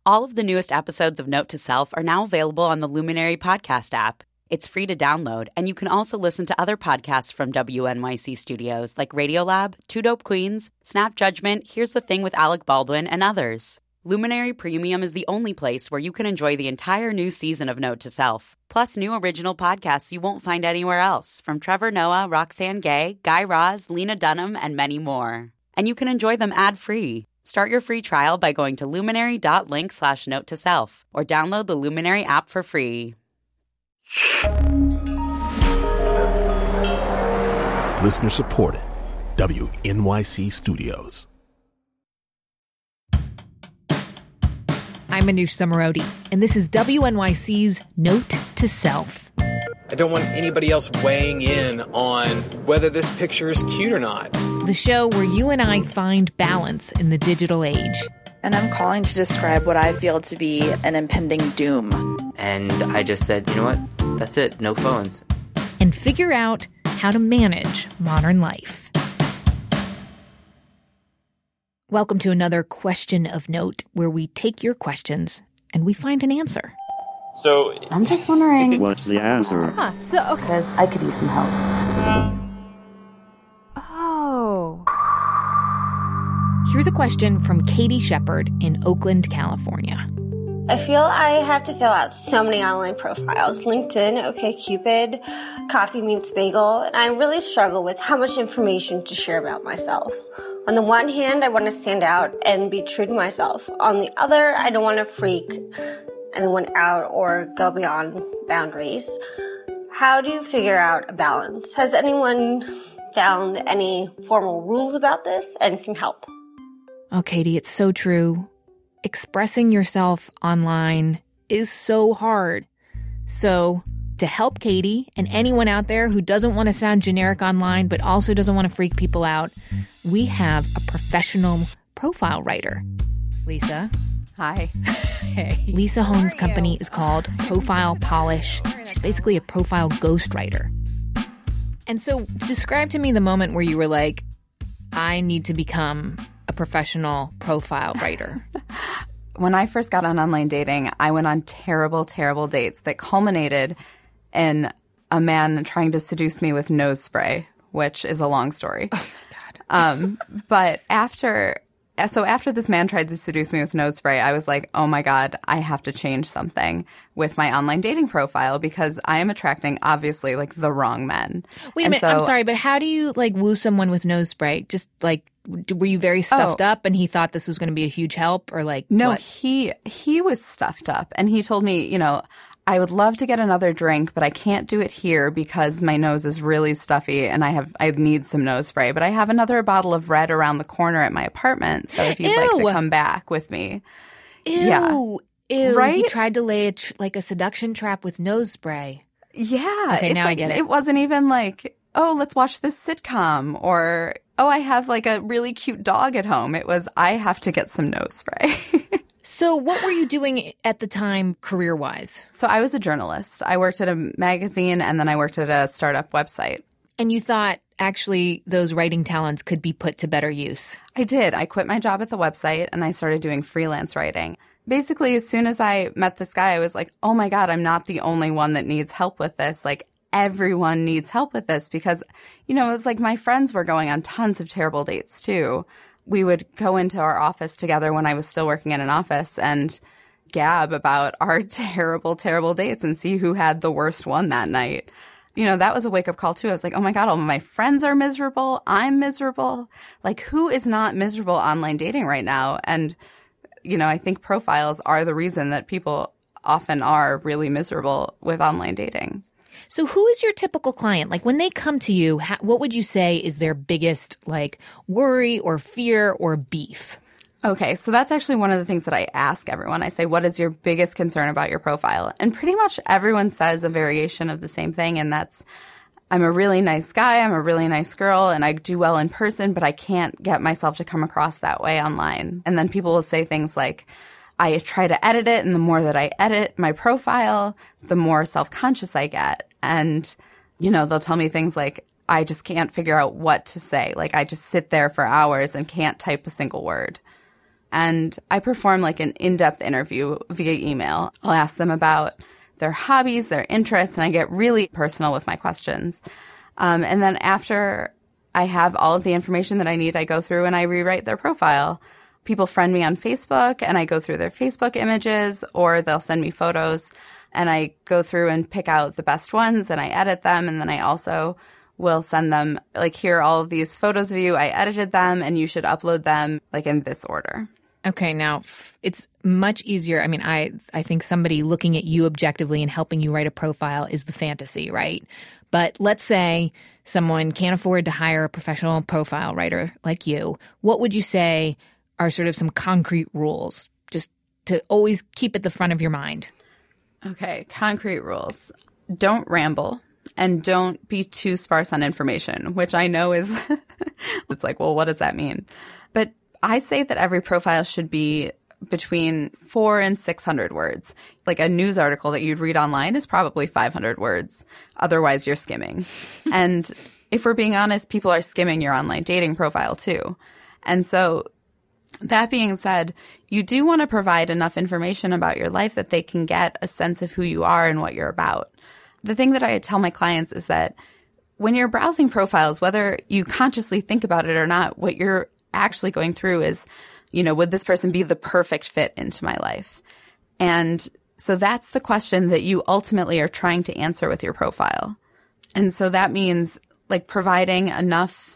All of the newest episodes of Note to Self are now available on the Luminary podcast app. It's free to download, and you can also listen to other podcasts from WNYC Studios like Radiolab, Two Dope Queens, Snap Judgment, Here's the Thing with Alec Baldwin, and others. Luminary Premium is the only place where you can enjoy the entire new season of Note to Self, plus new original podcasts you won't find anywhere else, from Trevor Noah, Roxanne Gay, Guy Raz, Lena Dunham, and many more. And you can enjoy them ad-free. Start your free trial by going to luminary.link/note-to-self or download the Luminary app for free. Listener supported. WNYC Studios. I'm Manoush Zomorodi, and this is WNYC's Note to Self. I don't want anybody else weighing in on whether this picture is cute or not. The show where you and I find balance in the digital age. And I'm calling to describe what I feel to be an impending doom. And I just said, you know what? That's it. No phones. And figure out how to manage modern life. Welcome to another Question of Note, where we take your questions and we find an answer. So I'm just wondering. What's the answer? Okay. Because I could use some help. Oh. Here's a question from Katie Shepard in Oakland, California. I feel I have to fill out so many online profiles. LinkedIn, OkCupid, Coffee Meets Bagel, and I really struggle with how much information to share about myself. On the one hand, I want to stand out and be true to myself. On the other, I don't want to freak anyone out or go beyond boundaries. How do you figure out a balance? Has anyone found any formal rules about this and can help? Oh, Katie, it's so true. Expressing yourself online is so hard. So, to help Katie and anyone out there who doesn't want to sound generic online but also doesn't want to freak people out, we have a professional profile writer. Lisa. Hi. Hey. Lisa Holmes' company is called Profile Polish. She's basically a profile ghostwriter. And so, describe to me the moment where you were like, I need to become a professional profile writer. When I first got on online dating, I went on terrible, terrible dates that culminated in a man trying to seduce me with nose spray, which is a long story. Oh, my God. But after this man tried to seduce me with nose spray, I was like, oh, my God, I have to change something with my online dating profile because I am attracting, obviously, like the wrong men. Wait a minute. I'm sorry, but how do you like woo someone with nose spray? Just like, were you very stuffed up and he thought this was going to be a huge help or like No, what? he was stuffed up and he told me, I would love to get another drink, but I can't do it here because my nose is really stuffy and I need some nose spray. But I have another bottle of red around the corner at my apartment, so if you'd like to come back with me. Ew. Yeah. Ew. Right? He tried to lay a seduction trap with nose spray. Yeah. Okay, now I get it. It wasn't even like, oh, let's watch this sitcom or, oh, I have like a really cute dog at home. It was, I have to get some nose spray. So what were you doing at the time career-wise? So I was a journalist. I worked at a magazine and then I worked at a startup website. And you thought actually those writing talents could be put to better use? I did. I quit my job at the website and I started doing freelance writing. Basically, as soon as I met this guy, I was like, oh my God, I'm not the only one that needs help with this. Like, everyone needs help with this because, it's like my friends were going on tons of terrible dates too. We would go into our office together when I was still working in an office and gab about our terrible, terrible dates and see who had the worst one that night. That was a wake-up call too. I was like, oh my God, all my friends are miserable. I'm miserable. Like, who is not miserable online dating right now? And, I think profiles are the reason that people often are really miserable with online dating. So who is your typical client? Like when they come to you, what would you say is their biggest worry or fear or beef? Okay, so that's actually one of the things that I ask everyone. I say, what is your biggest concern about your profile? And pretty much everyone says a variation of the same thing, and that's, I'm a really nice guy, I'm a really nice girl, and I do well in person, but I can't get myself to come across that way online. And then people will say things like, I try to edit it, and the more that I edit my profile, the more self-conscious I get. And, they'll tell me things like, I just can't figure out what to say. Like, I just sit there for hours and can't type a single word. and I perform like an in-depth interview via email. I'll ask them about their hobbies, their interests, and I get really personal with my questions. And then after I have all of the information that I need, I go through and I rewrite their profile. People friend me on Facebook, and I go through their Facebook images, or they'll send me photos, and I go through and pick out the best ones, and I edit them, and then I also will send them, like, here are all of these photos of you. I edited them, and you should upload them, like, in this order. Okay, now it's much easier. I mean, I think somebody looking at you objectively and helping you write a profile is the fantasy, right? But let's say someone can't afford to hire a professional profile writer like you. What would you say are sort of some concrete rules, just to always keep at the front of your mind? Okay, concrete rules. Don't ramble, and don't be too sparse on information, which I know is, it's like, well, what does that mean? But I say that every profile should be between 400 and 600 words. Like a news article that you'd read online is probably 500 words. Otherwise, you're skimming. And if we're being honest, people are skimming your online dating profile too. And so that being said, you do want to provide enough information about your life that they can get a sense of who you are and what you're about. The thing that I tell my clients is that when you're browsing profiles, whether you consciously think about it or not, what you're actually going through is, you know, would this person be the perfect fit into my life? And so that's the question that you ultimately are trying to answer with your profile. And so that means like providing enough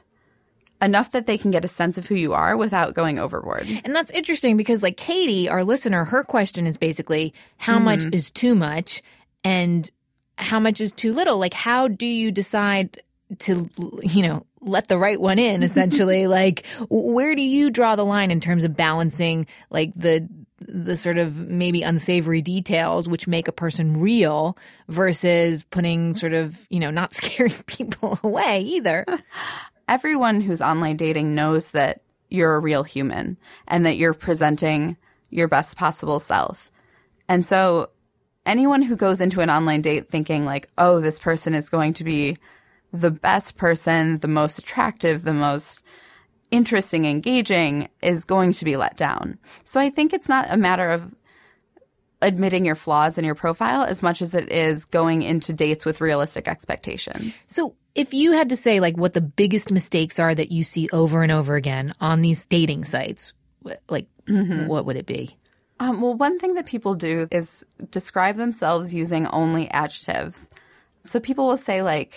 that they can get a sense of who you are without going overboard. And that's interesting because like Katie, our listener, her question is basically how much is too much and how much is too little? Like, how do you decide to, you know, let the right one in, essentially? Like, where do you draw the line in terms of balancing like the sort of maybe unsavory details which make a person real versus putting sort of, you know, not scaring people away either? Everyone who's online dating knows that you're a real human and that you're presenting your best possible self. And so anyone who goes into an online date thinking like, oh, this person is going to be the best person, the most attractive, the most interesting, engaging, is going to be let down. So I think it's not a matter of admitting your flaws in your profile as much as it is going into dates with realistic expectations. So if you had to say like what the biggest mistakes are that you see over and over again on these dating sites, like what would it be? Well, one thing that people do is describe themselves using only adjectives. So people will say like,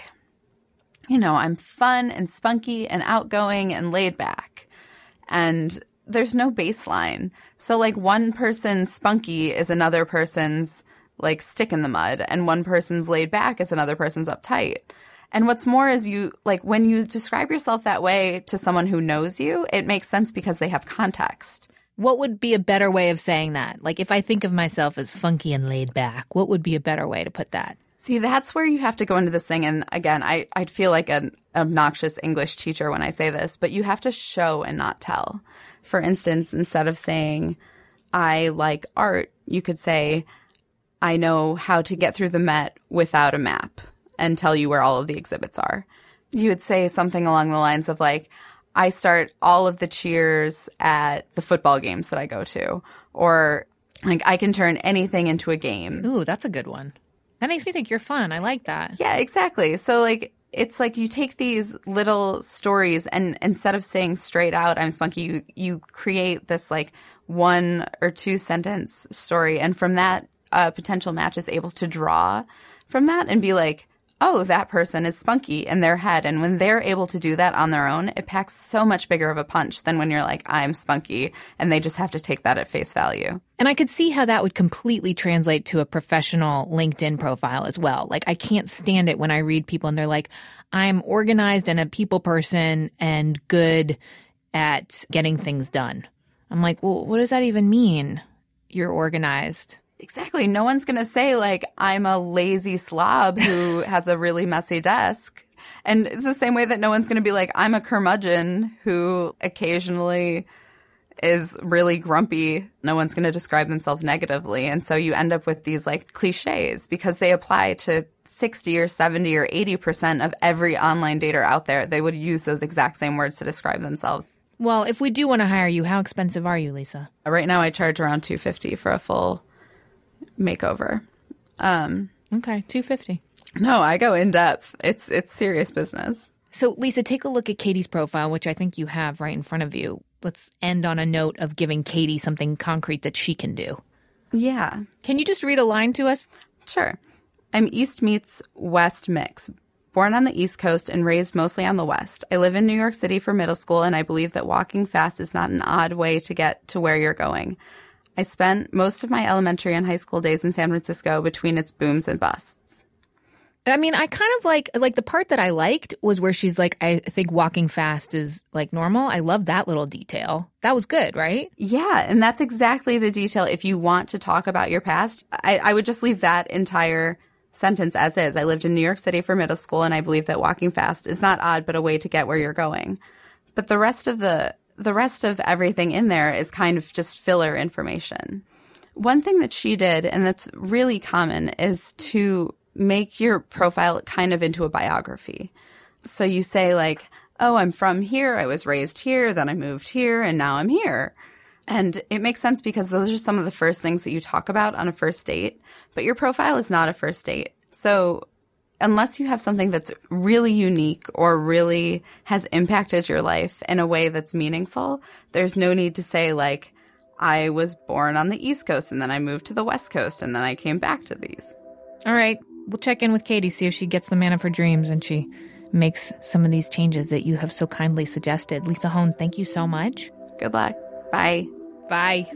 you know, I'm fun and spunky and outgoing and laid back. And there's no baseline. So like one person's spunky is another person's like stick in the mud, and one person's laid back is another person's uptight. And what's more is you like when you describe yourself that way to someone who knows you, it makes sense because they have context. What would be a better way of saying that? Like if I think of myself as funky and laid back, what would be a better way to put that? See, that's where you have to go into this thing. And again, I'd feel like an obnoxious English teacher when I say this, but you have to show and not tell. For instance, instead of saying, I like art, you could say, I know how to get through the Met without a map, and tell you where all of the exhibits are. You would say something along the lines of like, I start all of the cheers at the football games that I go to. Or like, I can turn anything into a game. Ooh, that's a good one. That makes me think you're fun. I like that. Yeah, exactly. So like, it's like you take these little stories and instead of saying straight out, I'm spunky, you create this like 1 or 2 sentence story. And from that, a potential match is able to draw from that and be like, oh, that person is spunky in their head. And when they're able to do that on their own, it packs so much bigger of a punch than when you're like, I'm spunky, and they just have to take that at face value. And I could see how that would completely translate to a professional LinkedIn profile as well. Like, I can't stand it when I read people and they're like, I'm organized and a people person and good at getting things done. I'm like, well, what does that even mean? You're organized. Exactly. No one's going to say, like, I'm a lazy slob who has a really messy desk. And it's the same way that no one's going to be like, I'm a curmudgeon who occasionally is really grumpy. No one's going to describe themselves negatively. And so you end up with these, like, cliches because they apply to 60 or 70 or 80% of every online dater out there. They would use those exact same words to describe themselves. Well, if we do want to hire you, how expensive are you, Lisa? Right now I charge around $250 for a full makeover. Okay, $250. No, I go in depth. It's serious business. So, Lisa, take a look at Katie's profile, which I think you have right in front of you. Let's end on a note of giving Katie something concrete that she can do. Yeah. Can you just read a line to us? Sure. I'm East meets West mix. Born on the East Coast and raised mostly on the West. I live in New York City for middle school, and I believe that walking fast is not an odd way to get to where you're going. I spent most of my elementary and high school days in San Francisco between its booms and busts. I mean, I kind of like the part that I liked was where she's like, I think walking fast is like normal. I love that little detail. That was good, right? Yeah, and that's exactly the detail. If you want to talk about your past, I would just leave that entire sentence as is. I lived in New York City for middle school, and I believe that walking fast is not odd, but a way to get where you're going. But the rest of everything in there is kind of just filler information. One thing that she did, and that's really common, is to make your profile kind of into a biography. So you say like, oh, I'm from here, I was raised here, then I moved here, and now I'm here. And it makes sense because those are some of the first things that you talk about on a first date. But your profile is not a first date. So unless you have something that's really unique or really has impacted your life in a way that's meaningful, there's no need to say like, I was born on the East Coast and then I moved to the West Coast and then I came back to these. All right. We'll check in with Katie, see if she gets the man of her dreams and she makes some of these changes that you have so kindly suggested. Lisa Hone, thank you so much. Good luck. Bye. Bye.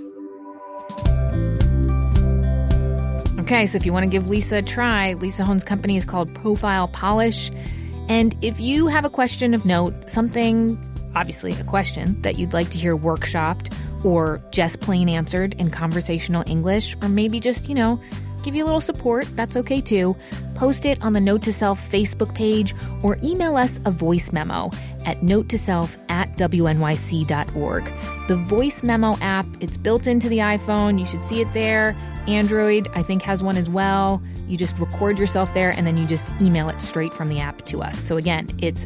Okay, so if you want to give Lisa a try, Lisa Hone's company is called Profile Polish. And if you have a question of note, something, obviously a question, that you'd like to hear workshopped or just plain answered in conversational English, or maybe just, give you a little support, that's okay too. Post it on the Note to Self Facebook page or email us a voice memo at notetoself@wnyc.org. The voice memo app, it's built into the iPhone. You should see it there. Android, I think, has one as well. You just record yourself there and then you just email it straight from the app to us. So again, it's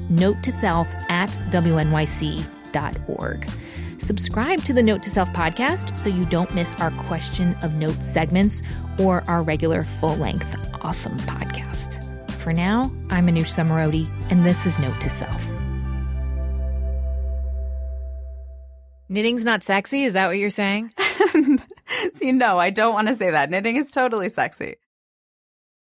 notetoself@wnyc.org. Subscribe to the Note to Self podcast so you don't miss our question of note segments or our regular full-length awesome podcast. For now, I'm Anoush Samarodi, and this is Note to Self. Knitting's not sexy? Is that what you're saying? See, no, I don't want to say that. Knitting is totally sexy.